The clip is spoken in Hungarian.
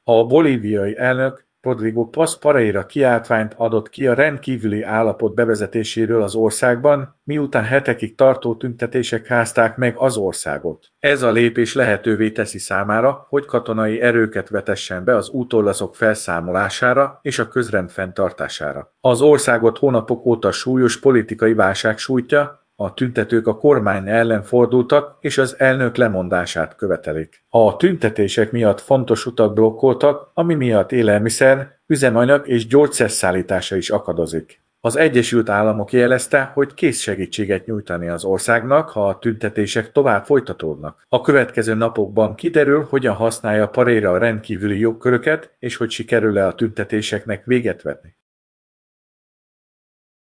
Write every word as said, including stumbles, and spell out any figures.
A bolíviai elnök Rodrigo Paz Pereira kiáltványt adott ki a rendkívüli állapot bevezetéséről az országban, miután hetekig tartó tüntetések rázták meg az országot. Ez a lépés lehetővé teszi számára, hogy katonai erőket vetessen be az útollaszok felszámolására és a közrend fenntartására. Az országot hónapok óta súlyos politikai válság sújtja, a tüntetők a kormány ellen fordultak, és az elnök lemondását követelik. A tüntetések miatt fontos utak blokkoltak, ami miatt élelmiszer, üzemanyag és gyógyszerszállítása is akadozik. Az Egyesült Államok jelezte, hogy kész segítséget nyújtani az országnak, ha a tüntetések tovább folytatódnak. A következő napokban kiderül, hogyan használja Pereira a rendkívüli jogköröket, és hogy sikerül-e a tüntetéseknek véget vetni.